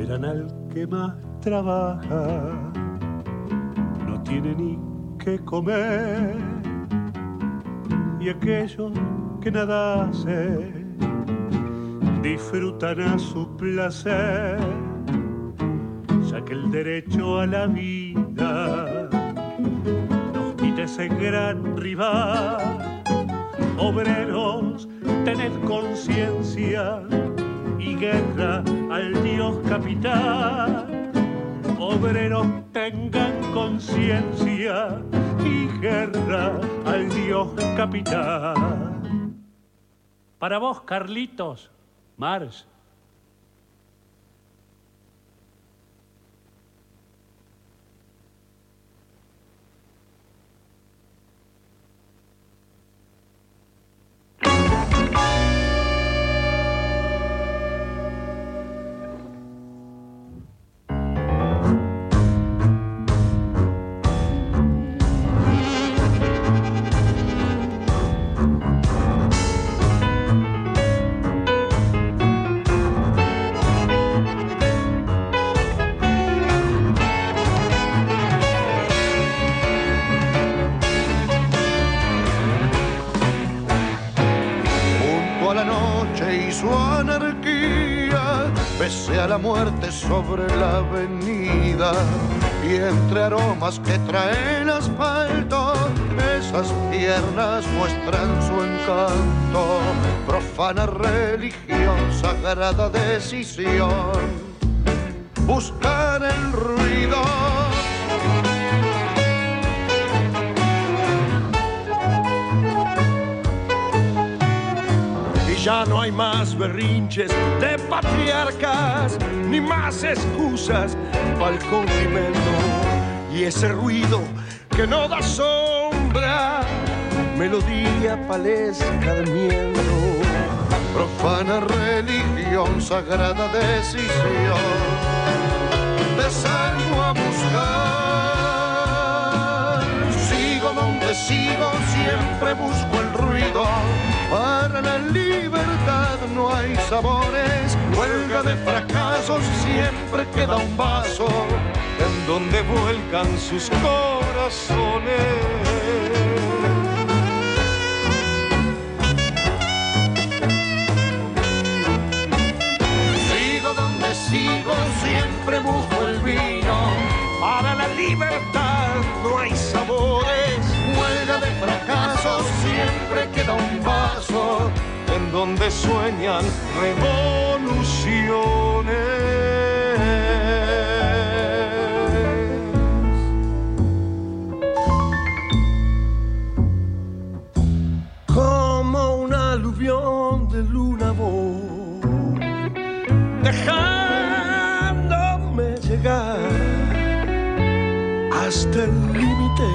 consideran al que más trabaja, no tiene ni qué comer, y aquellos que nada hacen disfrutan a su placer, ya que el derecho a la vida nos quita ese gran rival. Obreros, tened conciencia y guerra al Dios capital. Obreros, tengan conciencia y guerra al Dios capital. Para vos, Carlitos, Marx. Pese a la muerte sobre la avenida y entre aromas que trae el asfalto, esas piernas muestran su encanto. Profana religión, sagrada decisión, buscar el ruido. Ya no hay más berrinches de patriarcas, ni más excusas para el condimento. Y ese ruido que no da sombra, melodía palesca de miento. Profana religión, sagrada decisión, te salgo a buscar. Sigo donde sigo, siempre busco el ruido. Para la libertad no hay sabores, huelga de fracasos, siempre queda un vaso en donde vuelcan sus corazones. Sigo donde sigo, siempre busco el vino. Para la libertad no hay sabores, huelga de fracasos, siempre queda un vaso en donde sueñan revoluciones. Como un aluvión de luna voy, dejándome llegar hasta el límite.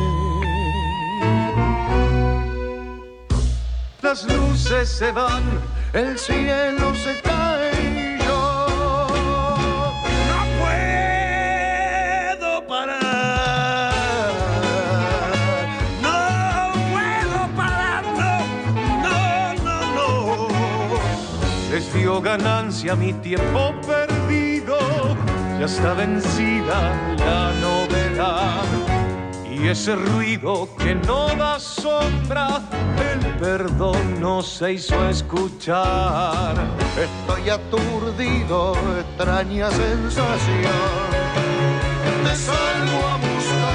Las luces se van, el cielo se cae y yo no puedo parar. No puedo parar, no. Les dio ganancia mi tiempo perdido, ya está vencida la novedad. Y ese ruido que no da sombra, el perdón no se hizo escuchar. Estoy aturdido, extraña sensación, te salgo a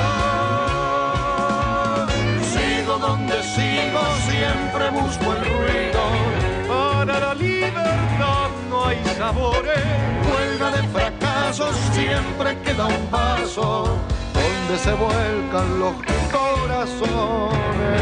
buscar. Sigo donde sigo, siempre busco el ruido. Para la libertad no hay sabores, huelga de fracasos, siempre queda un paso donde se vuelcan los corazones.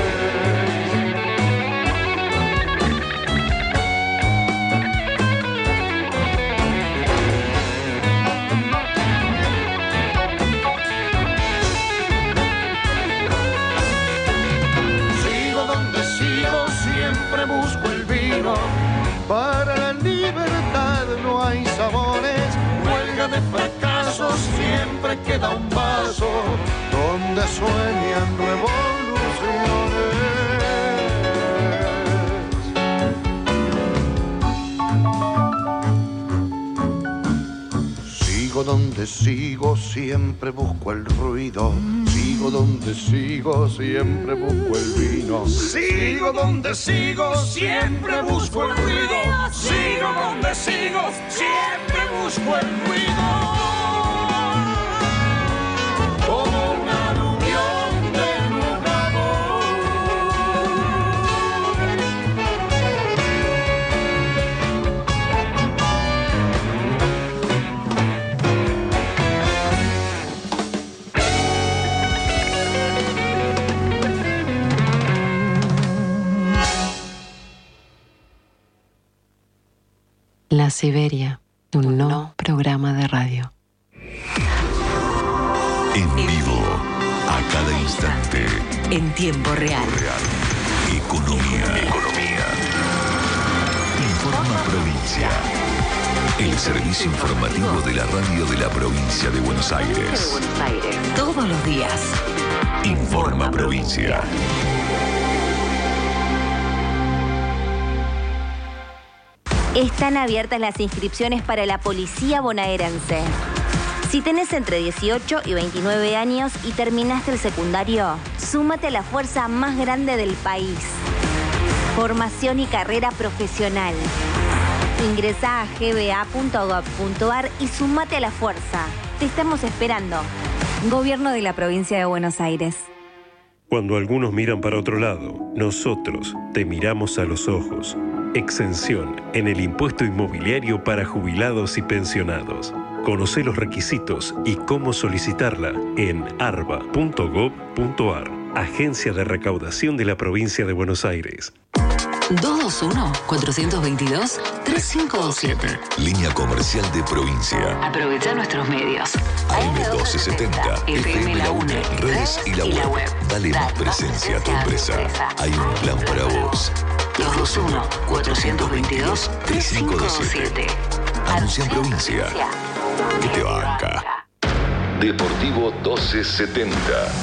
Sigo donde sigo, siempre busco el vino. Para la libertad no hay sabores, huelga de fracasos, siempre queda un vaso donde sueñan revoluciones. Sigo donde sigo, siempre busco el ruido. Sigo donde sigo, siempre busco el vino. Sigo donde sigo, siempre busco el ruido. Sigo donde sigo, siempre busco el ruido. Como una aluvión de nueva La Siberia, un no programa de radio. En vivo, a cada instante. En tiempo real. Economía. Informa Provincia. El servicio informativo de la radio de la provincia de Buenos Aires. Todos los días. Informa Provincia. Están abiertas las inscripciones para la policía bonaerense. Si tenés entre 18 y 29 años y terminaste el secundario, súmate a la fuerza más grande del país. Formación y carrera profesional. Ingresá a gba.gov.ar y súmate a la fuerza. Te estamos esperando. Gobierno de la Provincia de Buenos Aires. Cuando algunos miran para otro lado, nosotros te miramos a los ojos. Exención en el impuesto inmobiliario para jubilados y pensionados. Conoce los requisitos y cómo solicitarla en arba.gov.ar. Agencia de Recaudación de la Provincia de Buenos Aires. 221-422-3527. Línea comercial de provincia. Aprovecha nuestros medios. AM1270, FM La UNE, redes y la web. Dale más presencia a tu empresa. Hay un plan para vos. 221-422-3527. Anuncia en provincia. Que te banca. Deportivo 1270.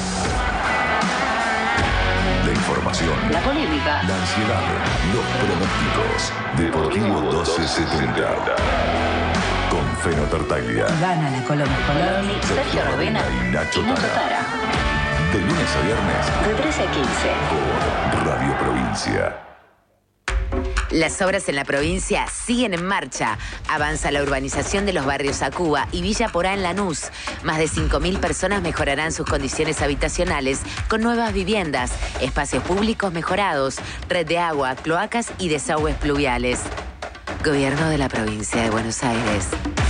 La información, La polémica. la ansiedad, los pronósticos. Deportivo 1270. Con Feno Tartaglia. Gana la Colombo Coloni, Sergio Rovena y Nacho Tara. De lunes a viernes. De 13 a 15. Por Radio Provincia. Las obras en la provincia siguen en marcha. Avanza la urbanización de los barrios Acuba y Villa Porá en Lanús. Más de 5.000 personas mejorarán sus condiciones habitacionales con nuevas viviendas, espacios públicos mejorados, red de agua, cloacas y desagües pluviales. Gobierno de la Provincia de Buenos Aires.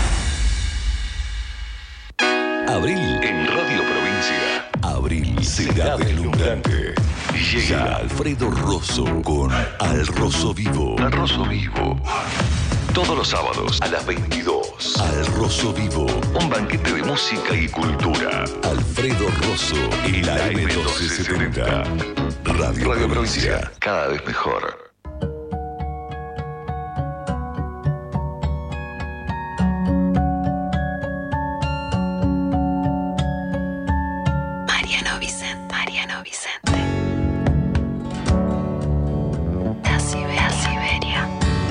Abril en Radio Provincia. Abril será deslumbrante. Llega Alfredo Rosso con Al Rosso Vivo. Al Rosso Vivo. Todos los sábados a las 22. Al Rosso Vivo. Un banquete de música y cultura. Alfredo Rosso y la AM1270. Radio Provincia. Cada vez mejor. Mariano Vicente. La Siberia.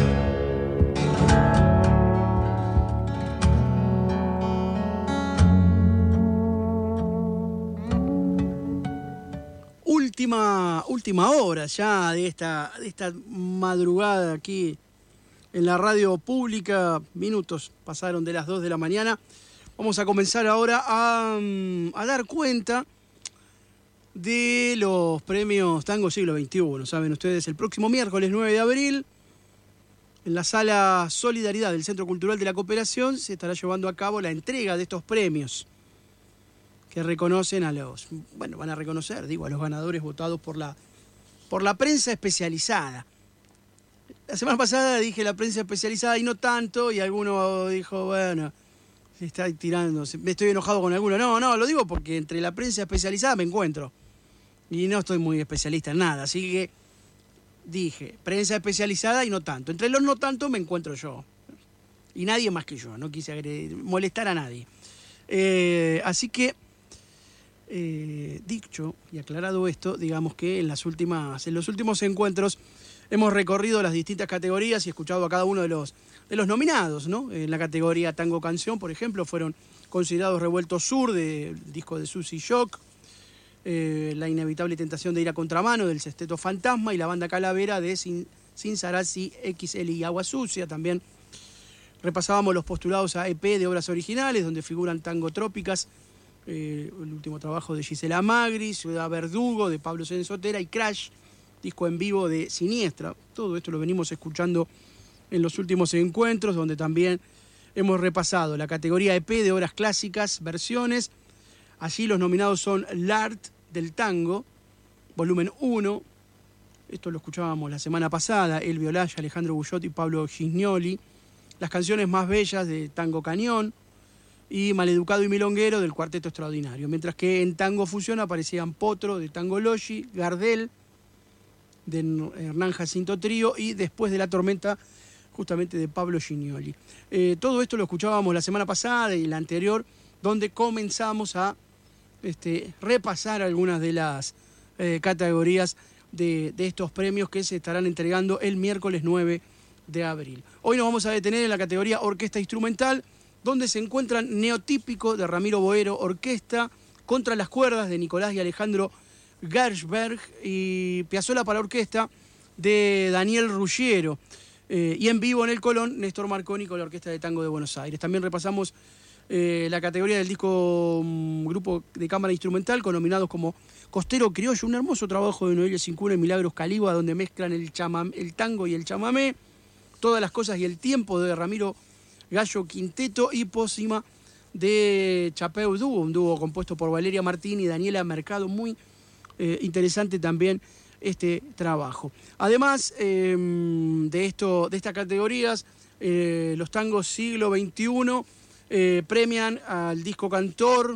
Última hora ya de esta madrugada aquí en la radio pública. Minutos pasaron de las 2 de la mañana. Vamos a comenzar ahora a dar cuenta de los premios Tango Siglo XXI. Saben ustedes, el próximo miércoles 9 de abril, en la sala Solidaridad del Centro Cultural de la Cooperación, se estará llevando a cabo la entrega de estos premios que reconocen van a reconocer, a los ganadores votados por la prensa especializada. La semana pasada dije la prensa especializada y no tanto, y alguno dijo, bueno, se está tirando, me estoy enojado con alguno. No, lo digo porque entre la prensa especializada me encuentro. Y no estoy muy especialista en nada, así que dije, prensa especializada y no tanto. Entre los no tanto me encuentro yo. Y nadie más que yo, no quise molestar a nadie. Así que, dicho y aclarado esto, digamos que en los últimos encuentros hemos recorrido las distintas categorías y escuchado a cada uno de los los nominados, ¿no? En la categoría Tango Canción, por ejemplo, fueron considerados Revuelto Sur, del disco de Susy Shock, La Inevitable Tentación de Ir a Contramano, del Sexteto Fantasma, y la Banda Calavera de Sin Sarazzi, XL y Agua Sucia. También repasábamos los postulados a EP de obras originales, donde figuran Tango Trópicas, el último trabajo de Gisela Magri, Ciudad Verdugo, de Pablo Sotera, y Crash, disco en vivo de Siniestra. Todo esto lo venimos escuchando en los últimos encuentros, donde también hemos repasado la categoría EP de obras clásicas, versiones. Allí los nominados son L'Art del Tango, volumen 1. Esto lo escuchábamos la semana pasada, Elvio Olaya, Alejandro Bullot y Pablo Gignoli. Las canciones más bellas de Tango Cañón y Maleducado y Milonguero del Cuarteto Extraordinario. Mientras que en Tango Fusión aparecían Potro de Tango Logi, Gardel de Hernán Jacinto Trío y Después de la Tormenta, justamente de Pablo Gignoli. Todo esto lo escuchábamos la semana pasada y la anterior, donde comenzamos a repasar algunas de las categorías de estos premios que se estarán entregando el miércoles 9 de abril. Hoy nos vamos a detener en la categoría Orquesta Instrumental, donde se encuentran Neotípico de Ramiro Boero, Orquesta, Contra las Cuerdas de Nicolás y Alejandro Gershberg y Piazzolla para Orquesta de Daniel Ruggiero. Y en vivo en el Colón, Néstor Marconi con la Orquesta de Tango de Buenos Aires. También repasamos la categoría del disco Grupo de Cámara Instrumental, con nominados como Costero Criollo, un hermoso trabajo de Noelia Cincuna y Milagros Caligua, donde mezclan el tango y el chamamé, Todas las Cosas y el Tiempo de Ramiro Gallo Quinteto, y Pócima de Chapeu Dúo, un dúo compuesto por Valeria Martín y Daniela Mercado. Muy interesante también este trabajo. Además de estas categorías, los tangos siglo XXI premian al disco cantor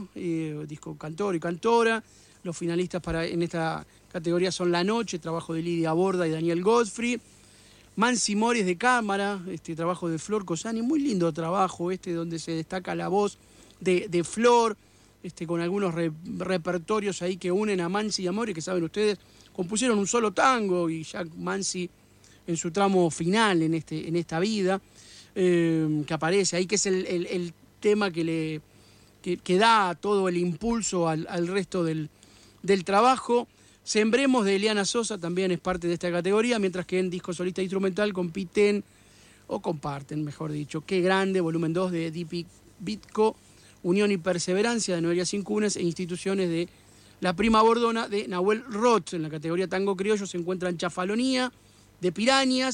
y cantora. Los finalistas en esta categoría son La Noche, trabajo de Lidia Borda y Daniel Godfrey. Mansi Mores de Cámara, trabajo de Flor Cosani, muy lindo trabajo donde se destaca la voz de Flor, con algunos repertorios ahí que unen a Mansi y a Mores, que saben ustedes, compusieron un solo tango, y ya Mansi en su tramo final en esta vida, que aparece ahí, que es el tema que da todo el impulso al resto del trabajo. Sembremos de Eliana Sosa también es parte de esta categoría, mientras que en disco solista instrumental comparten, mejor dicho, Qué Grande, volumen 2 de Dipi Bitco, Unión y Perseverancia de Noelia Cincunes e Instituciones de La Prima Bordona de Nahuel Roth. En la categoría Tango Criollo se encuentran Chafalonía de Piraña,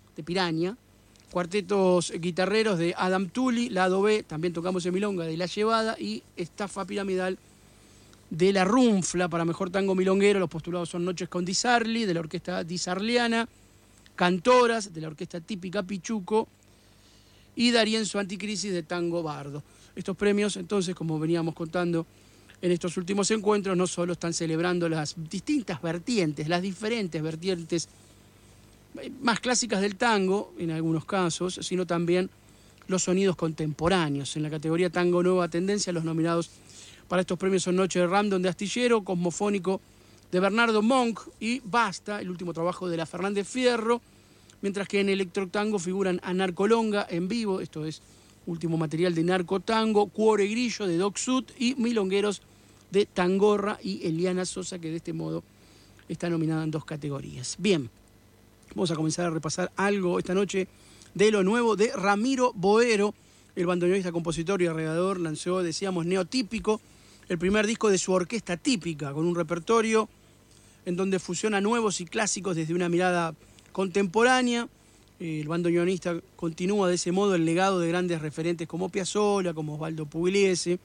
cuartetos guitarreros de Adam Tully, lado B, también tocamos en Milonga, de La Llevada, y Estafa Piramidal de La Runfla. Para mejor tango milonguero, los postulados son Noches con Di Sarli, de la orquesta Di Sarliana, Cantoras, de la orquesta típica Pichuco, y D'Arienzo Anticrisis de Tango Bardo. Estos premios, entonces, como veníamos contando en estos últimos encuentros, no solo están celebrando las distintas vertientes, las diferentes vertientes más clásicas del tango, en algunos casos, sino también los sonidos contemporáneos. En la categoría Tango Nueva Tendencia, los nominados para estos premios son Noche de Random de Astillero, Cosmofónico de Bernardo Monk y Basta, el último trabajo de la Fernández Fierro, mientras que en Electrotango figuran Anarcolonga en vivo, esto es último material de Narcotango, Cuore Grillo de Doc Sud y Milongueros de Tangorra y Eliana Sosa, que de este modo está nominada en 2 categorías. Bien, vamos a comenzar a repasar algo esta noche de lo nuevo de Ramiro Boero, el bandoneonista, compositor y arreglador. Lanzó, decíamos, Neotípico, el primer disco de su orquesta típica, con un repertorio en donde fusiona nuevos y clásicos desde una mirada contemporánea. El bandoneonista continúa de ese modo el legado de grandes referentes como Piazzolla, como Osvaldo Pugliese,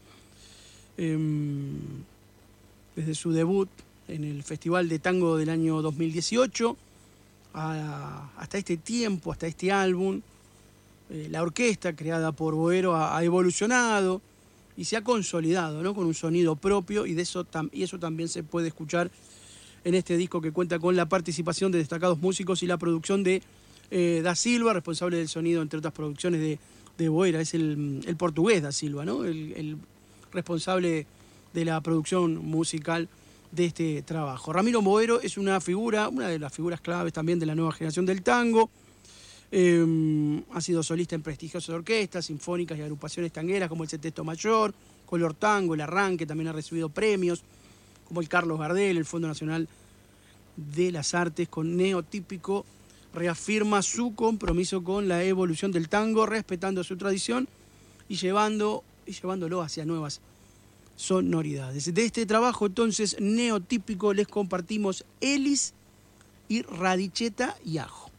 desde su debut en el Festival de Tango del año 2018 hasta este tiempo, hasta este álbum. La orquesta creada por Boero ha evolucionado y se ha consolidado, ¿no?, con un sonido propio, y eso también se puede escuchar en este disco, que cuenta con la participación de destacados músicos y la producción de Da Silva, responsable del sonido, entre otras producciones de Boero. Es el portugués Da Silva, ¿no?, el responsable de la producción musical de este trabajo. Ramiro Boero es una de las figuras claves también de la nueva generación del tango. Ha sido solista en prestigiosas orquestas, sinfónicas y agrupaciones tangueras como el Sexteto Mayor, Color Tango, El Arranque. También ha recibido premios como el Carlos Gardel, el Fondo Nacional de las Artes. Con Neotípico reafirma su compromiso con la evolución del tango, respetando su tradición y llevándolo hacia nuevas sonoridades. De este trabajo, entonces, Neotípico, les compartimos Elis y Radicheta y Ajo.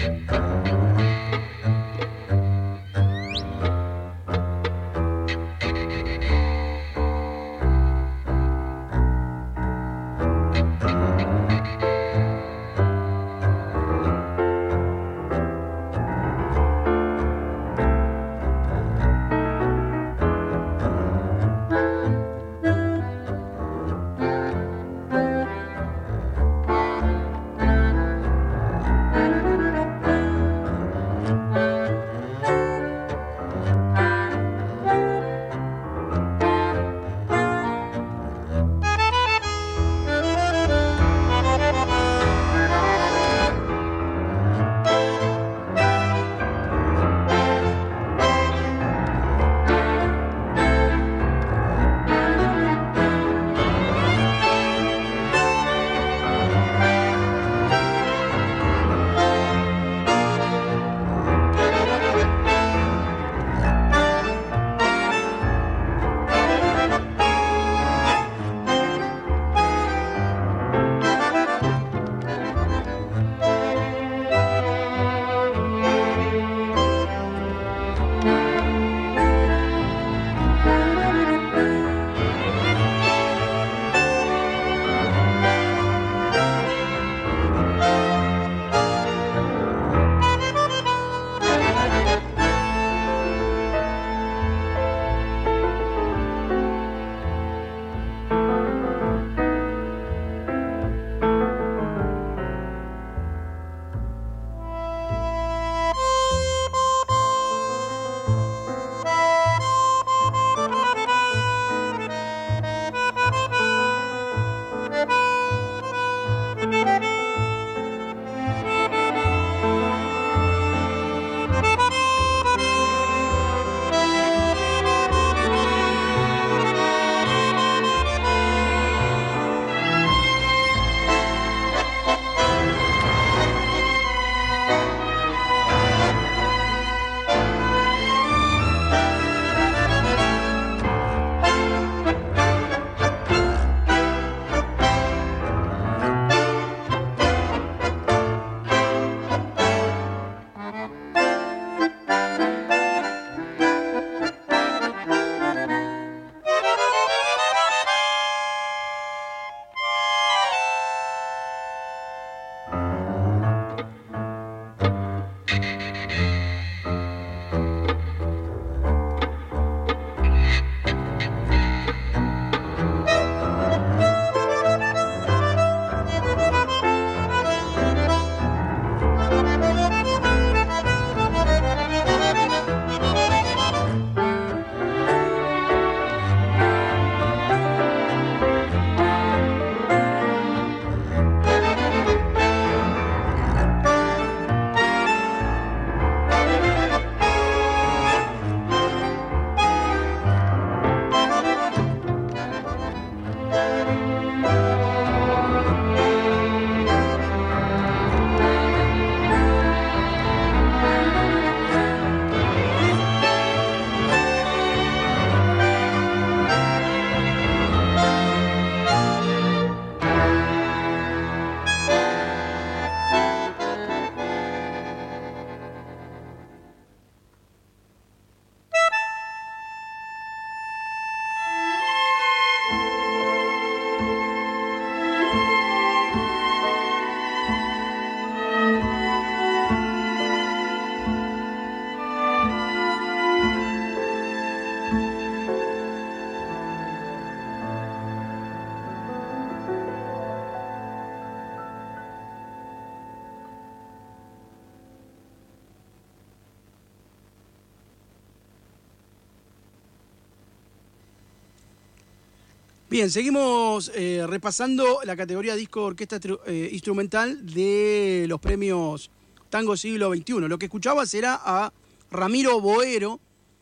Bien, seguimos repasando la categoría disco orquesta instrumental de los premios Tango Siglo XXI. Lo que escuchabas era a Ramiro Boero,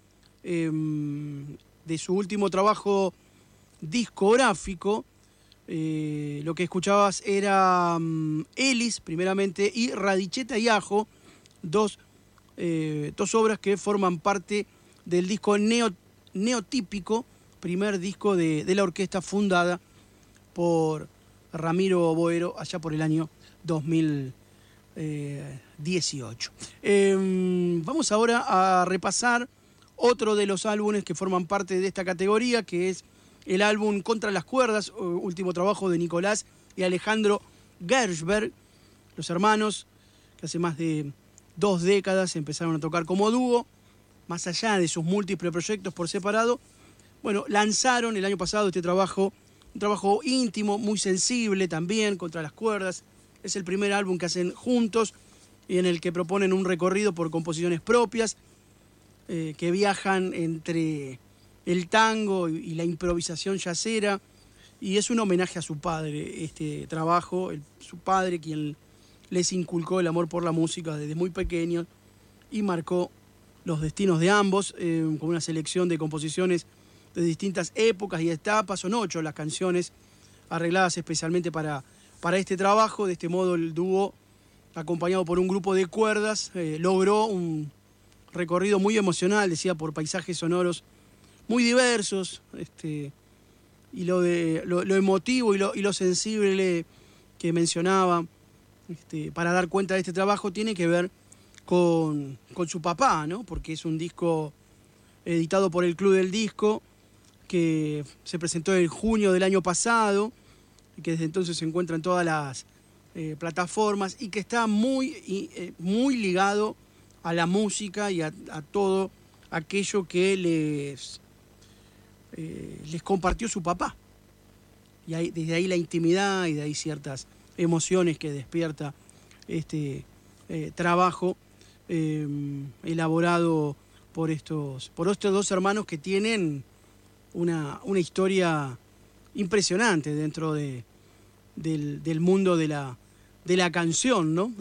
de su último trabajo discográfico. Lo que escuchabas era Elis, primeramente, y Radicheta y Ajo, dos obras que forman parte del disco Neotípico, primer disco de la orquesta fundada por Ramiro Boero allá por el año 2000. 18. Vamos ahora a repasar otro de los álbumes que forman parte de esta categoría, que es el álbum Contra las Cuerdas, último trabajo de Nicolás y Alejandro Gershberg, los hermanos que hace más de 2 décadas empezaron a tocar como dúo, más allá de sus múltiples proyectos por separado. Bueno, lanzaron el año pasado este trabajo, un trabajo íntimo, muy sensible también, Contra las Cuerdas. Es el primer álbum que hacen juntos y en el que proponen un recorrido por composiciones propias que viajan entre el tango y la improvisación yacera, y es un homenaje a su padre este trabajo, su padre quien les inculcó el amor por la música desde muy pequeños y marcó los destinos de ambos con una selección de composiciones de distintas épocas y etapas. Son 8 las canciones arregladas especialmente para este trabajo. De este modo el dúo, acompañado por un grupo de cuerdas, logró un recorrido muy emocional, decía, por paisajes sonoros muy diversos, y lo emotivo y lo sensible que mencionaba para dar cuenta de este trabajo tiene que ver con su papá, ¿no? Porque es un disco editado por el Club del Disco que se presentó en junio del año pasado y que desde entonces se encuentra en todas las plataformas y que está muy ligado a la música y a todo aquello que les compartió su papá. Y desde ahí la intimidad y de ahí ciertas emociones que despierta este trabajo elaborado por estos 2 hermanos que tienen una historia impresionante dentro del mundo de la canción, ¿no?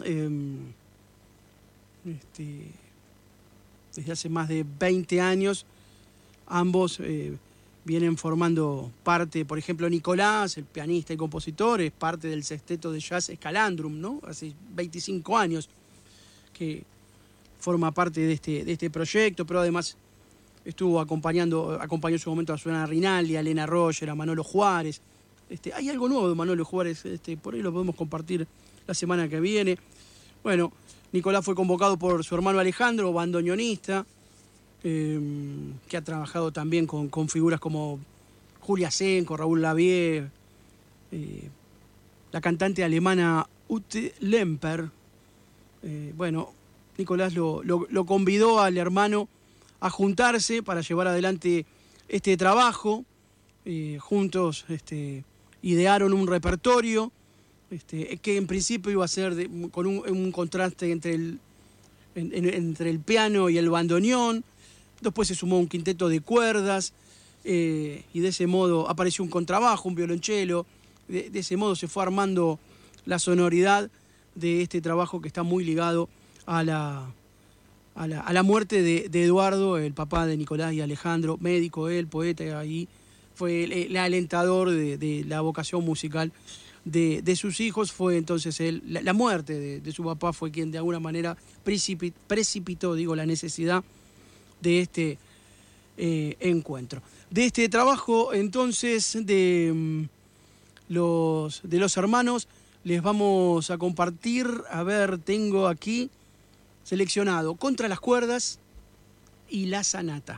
Desde hace más de 20 años ambos vienen formando parte. Por ejemplo, Nicolás, el pianista y compositor, es parte del sexteto de jazz Scalandrum, ¿no? Hace 25 años que forma parte de este proyecto, pero además acompañó en su momento a Susana Rinaldi, a Elena Roger, a Manolo Juárez. Hay algo nuevo de Manolo Juárez, por ahí lo podemos compartir la semana que viene. Bueno, Nicolás fue convocado por su hermano Alejandro, bandoneonista, que ha trabajado también con figuras como Julia Senko, Raúl Lavie, la cantante alemana Ute Lemper. Bueno, Nicolás lo convidó al hermano a juntarse para llevar adelante este trabajo. Juntos idearon un repertorio que en principio iba a ser con un contraste entre el piano y el bandoneón. Después se sumó un quinteto de cuerdas y de ese modo apareció un contrabajo, un violonchelo. De ese modo se fue armando la sonoridad de este trabajo que está muy ligado a la muerte de Eduardo, el papá de Nicolás y Alejandro, médico él, poeta, y fue el alentador de la vocación musical de sus hijos. Fue entonces la muerte de su papá fue quien de alguna manera precipitó, la necesidad de este encuentro. De este trabajo entonces de los hermanos les vamos a compartir, tengo aquí seleccionado Contra las Cuerdas y La Sanata.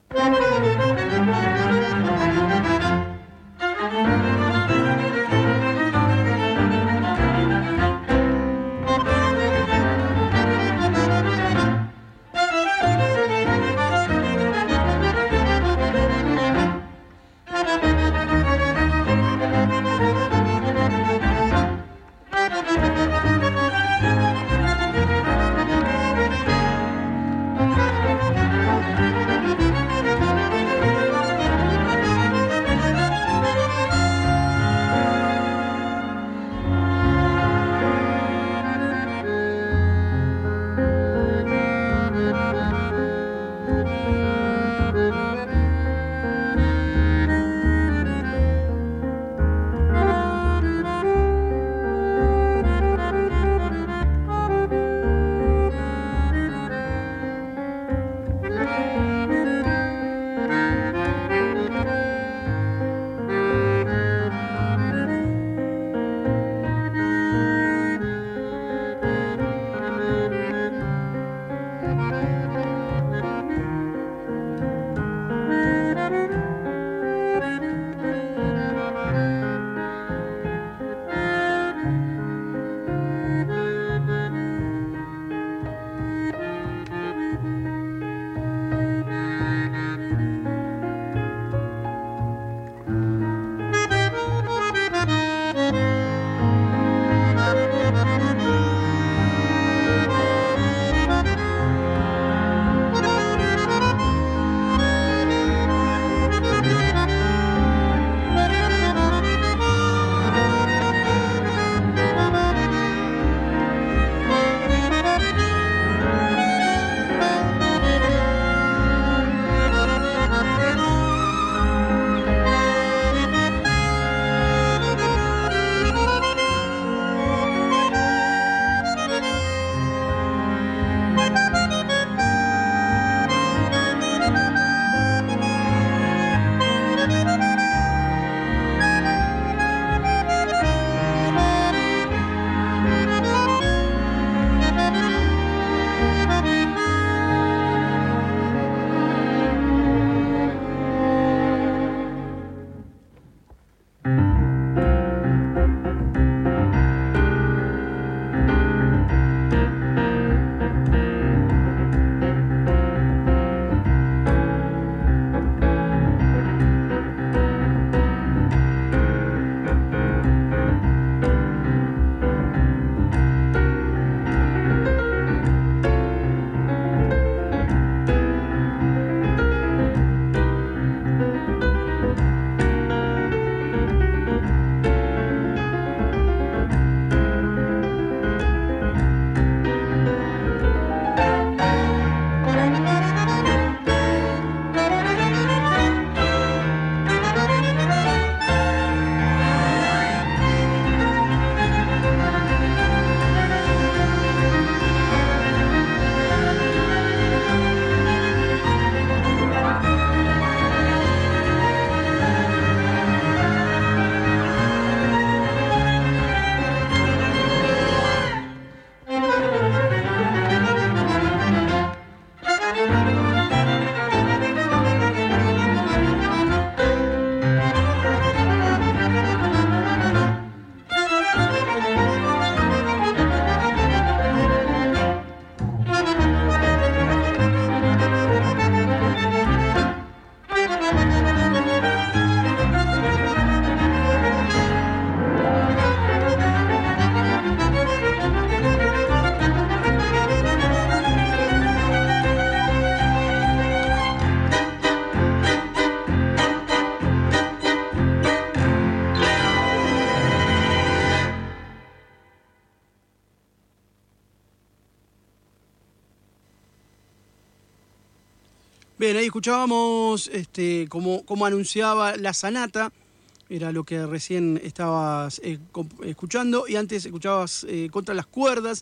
Bien, ahí escuchábamos como anunciaba La Sanata, era lo que recién estabas escuchando, y antes escuchabas Contra las Cuerdas,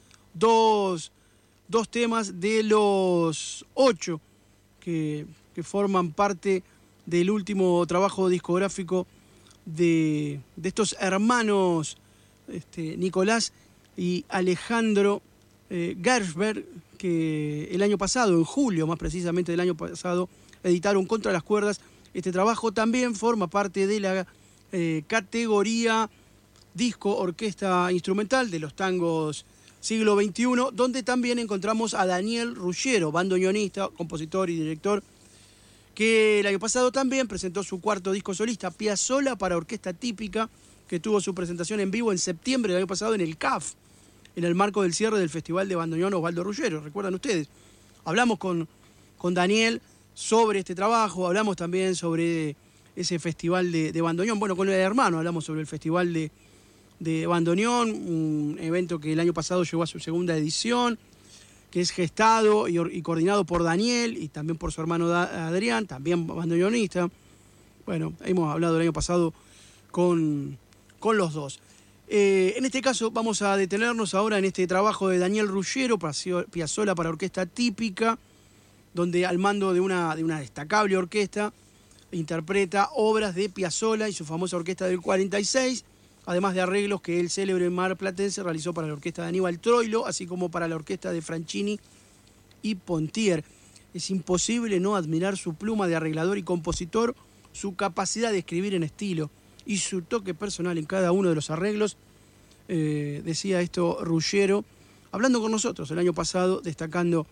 dos temas de los 8 que forman parte del último trabajo discográfico de estos hermanos Nicolás y Alejandro Gershberg, que el año pasado, en julio más precisamente del año pasado, editaron Contra las Cuerdas. Este trabajo también forma parte de la categoría disco orquesta instrumental de los tangos siglo XXI, donde también encontramos a Daniel Ruggiero, bandoneonista, compositor y director, que el año pasado también presentó su cuarto disco solista, Piazzolla para orquesta típica, que tuvo su presentación en vivo en septiembre del año pasado en el CAF, en el marco del cierre del Festival de Bandoneón Osvaldo Ruggiero. ¿Recuerdan ustedes? Hablamos con Daniel sobre este trabajo, hablamos también sobre ese festival de bandoneón. Bueno, con el hermano hablamos sobre el festival de bandoneón, un evento que el año pasado llegó a su segunda edición, que es gestado y coordinado por Daniel y también por su hermano Adrián, también bandoneonista. Bueno, hemos hablado el año pasado con los dos. En este caso vamos a detenernos ahora en este trabajo de Daniel Ruggiero, Piazzolla para orquesta típica, donde al mando de una destacable orquesta interpreta obras de Piazzolla y su famosa orquesta del 46, además de arreglos que el célebre marplatense realizó para la orquesta de Aníbal Troilo, así como para la orquesta de Franchini y Pontier. Es imposible no admirar su pluma de arreglador y compositor, su capacidad de escribir en estilo y su toque personal en cada uno de los arreglos, decía esto Ruggiero, hablando con nosotros el año pasado, destacando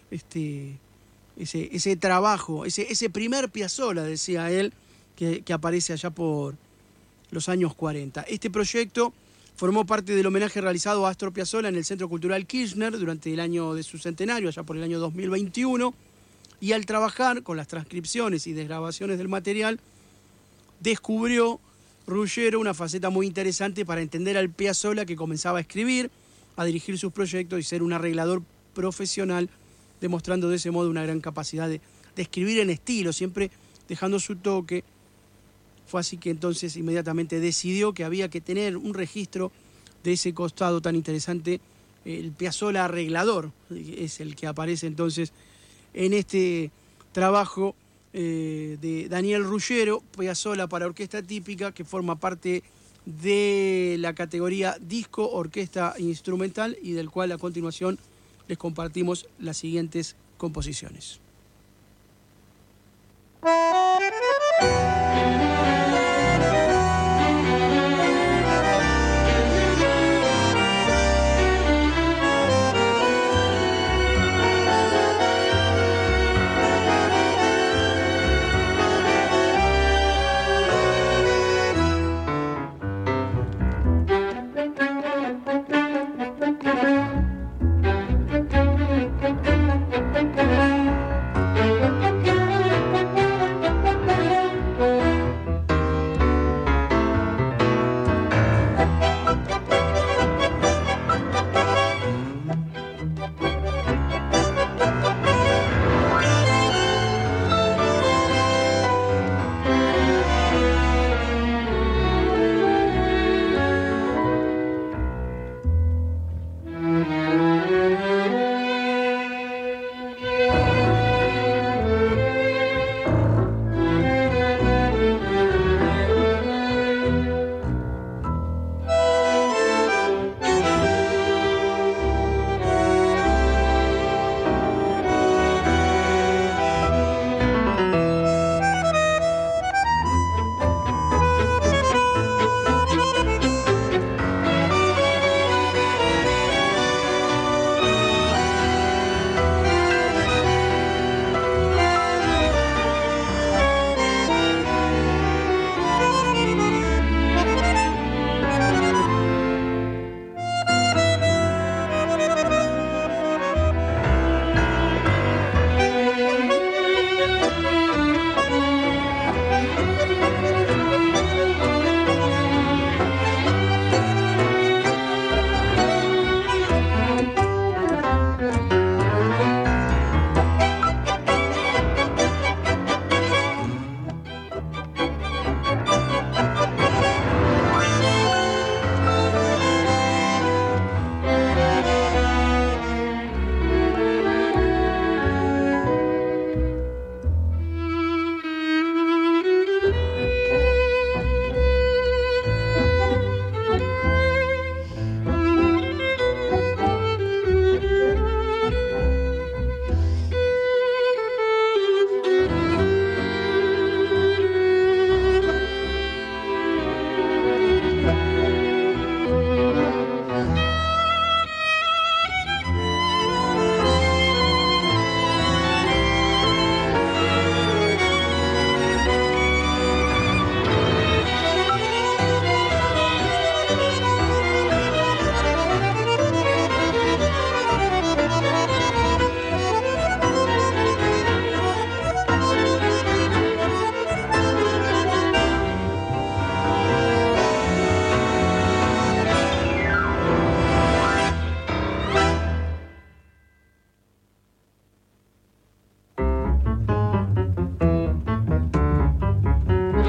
ese trabajo, ese primer Piazzolla, decía él, que aparece allá por los años 40. Este proyecto formó parte del homenaje realizado a Astor Piazzolla en el Centro Cultural Kirchner durante el año de su centenario, allá por el año 2021, y al trabajar con las transcripciones y desgrabaciones del material, descubrió Ruggiero una faceta muy interesante para entender al Piazzolla que comenzaba a escribir, a dirigir sus proyectos y ser un arreglador profesional, demostrando de ese modo una gran capacidad de escribir en estilo, siempre dejando su toque. Fue así que entonces inmediatamente decidió que había que tener un registro de ese costado tan interesante. El Piazzolla arreglador es el que aparece entonces en este trabajo de Daniel Ruggiero, Piazzolla para orquesta típica, que forma parte de la categoría disco orquesta instrumental y del cual a continuación les compartimos las siguientes composiciones.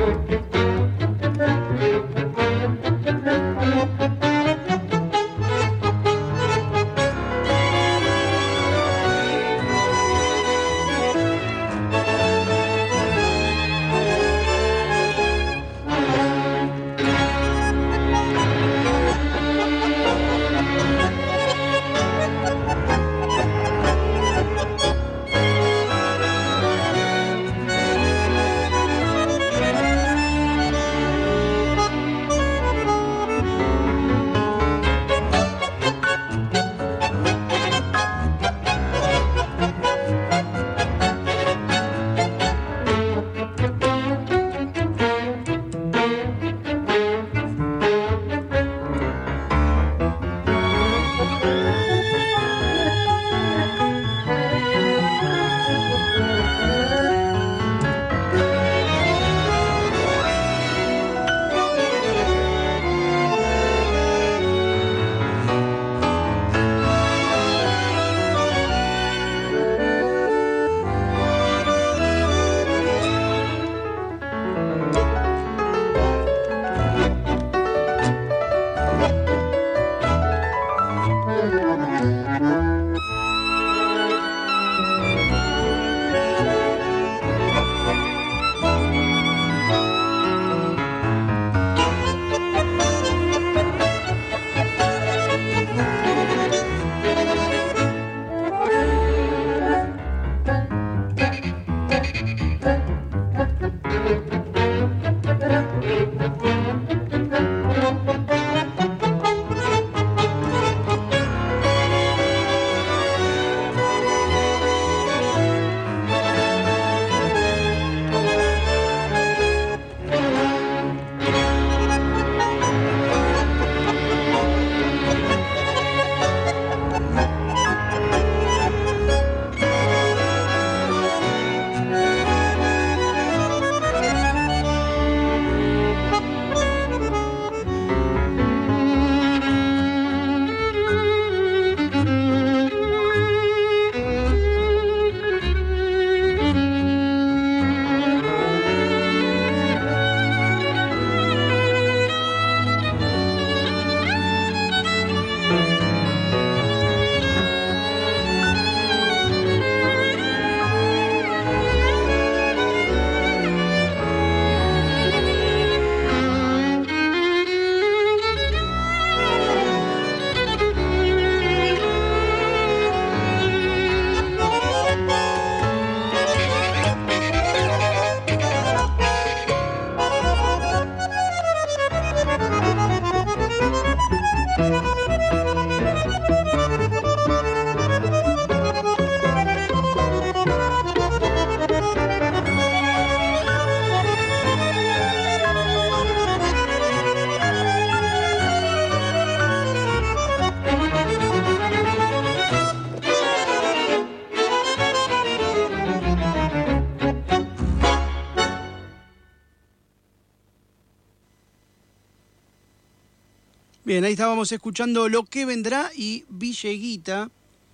Bien, ahí estábamos escuchando Lo que vendrá y Villeguita,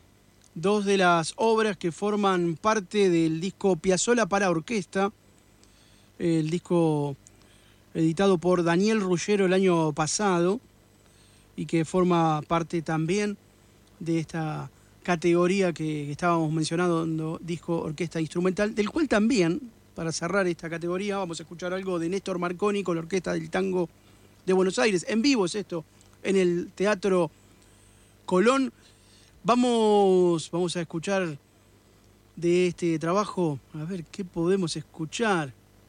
dos de las obras que forman parte del disco Piazzolla para orquesta, el disco editado por Daniel Ruggiero el año pasado y que forma parte también de esta categoría que estábamos mencionando, disco orquesta instrumental, del cual también, para cerrar esta categoría, vamos a escuchar algo de Néstor Marconi con la Orquesta del Tango de Buenos Aires. En vivo es esto, en el Teatro Colón. Vamos a escuchar de este trabajo, a ver qué podemos escuchar.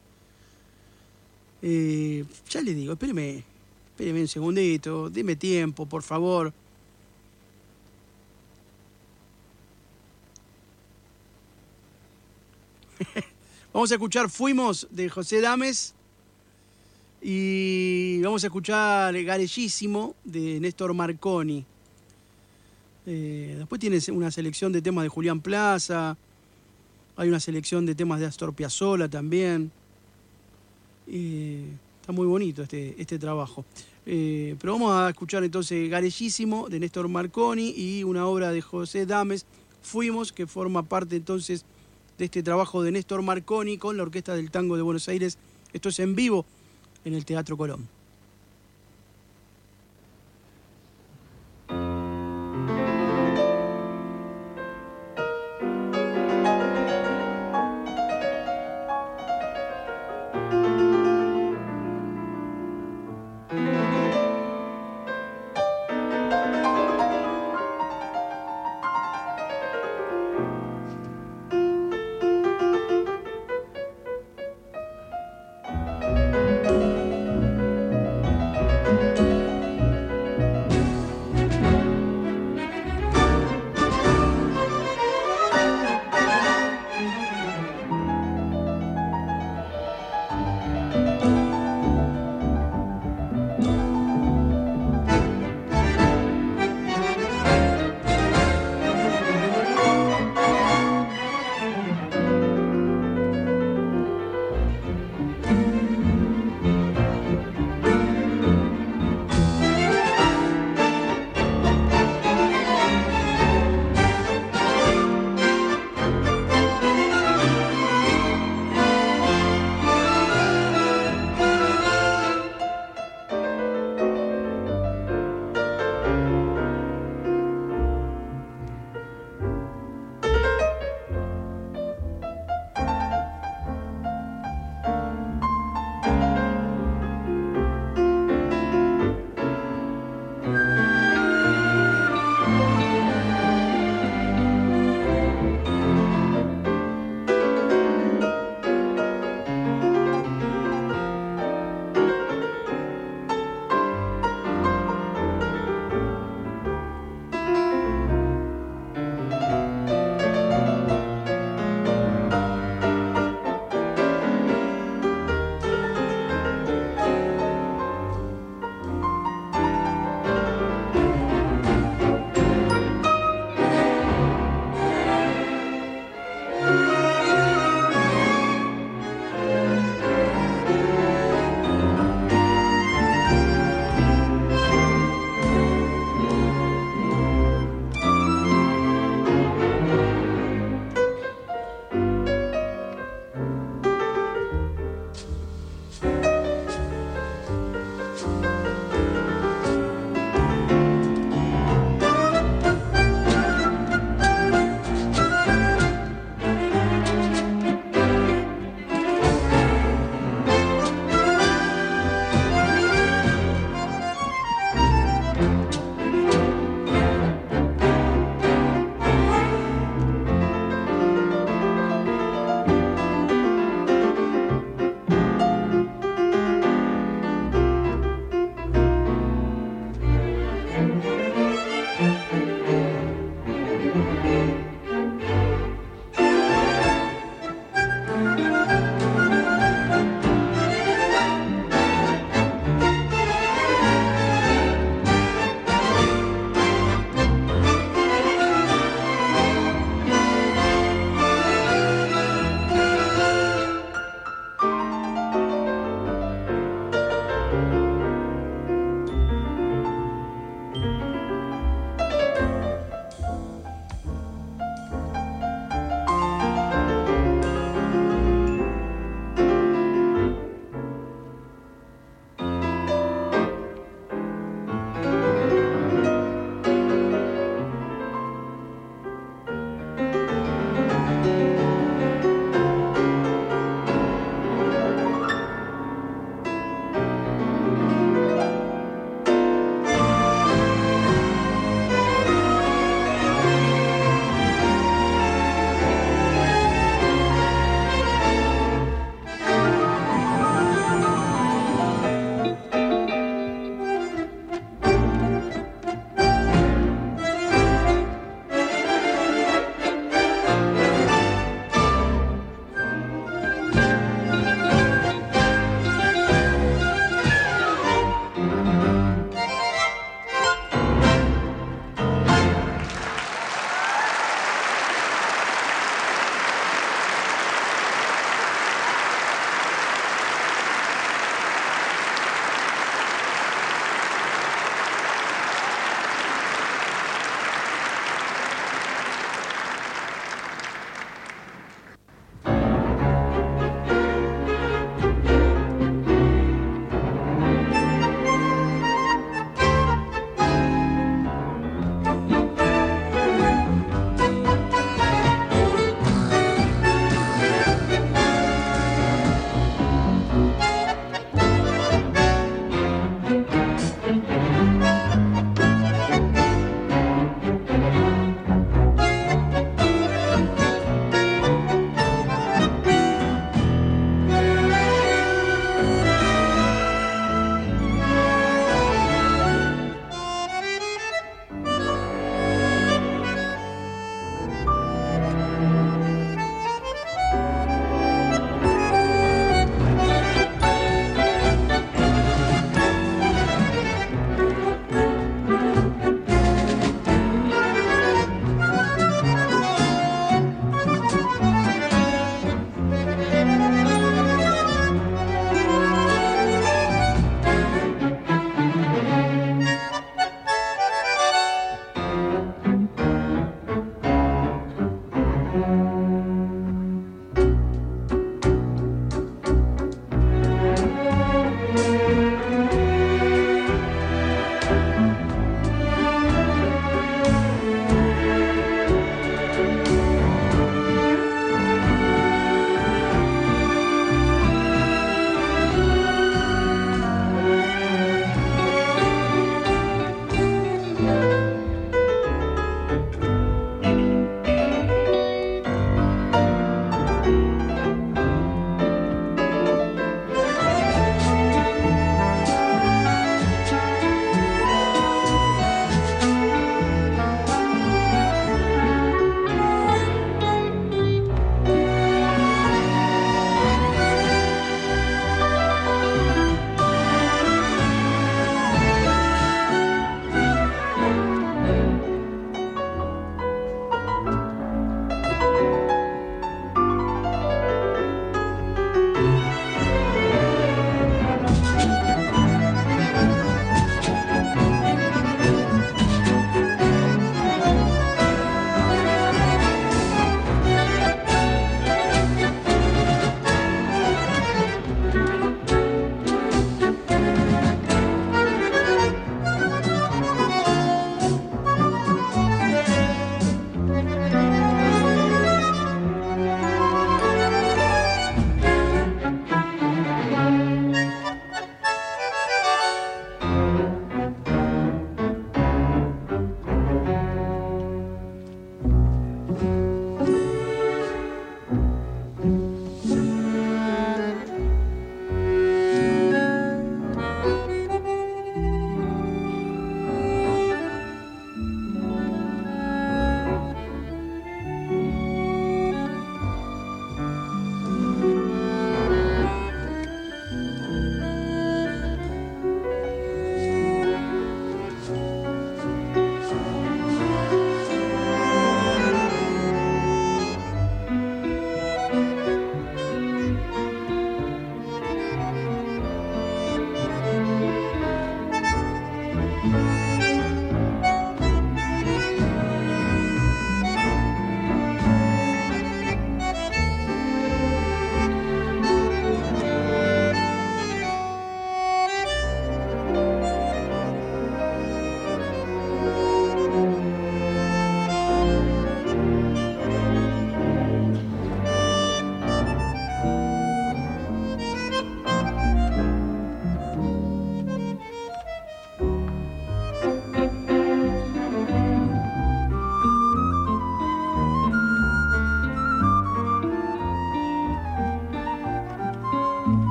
Ya les digo, espéreme un segundito, deme tiempo, por favor. Vamos a escuchar Fuimos de José Dames y vamos a escuchar Garellísimo de Néstor Marconi. Después tienes una selección de temas de Julián Plaza, hay una selección de temas de Astor Piazzolla también. Está muy bonito este trabajo. Pero vamos a escuchar entonces Garellísimo de Néstor Marconi y una obra de José Dames, Fuimos, que forma parte entonces de este trabajo de Néstor Marconi con la Orquesta del Tango de Buenos Aires Esto es en vivo en el Teatro Colón.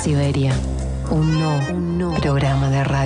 Siberia, un no programa de radio.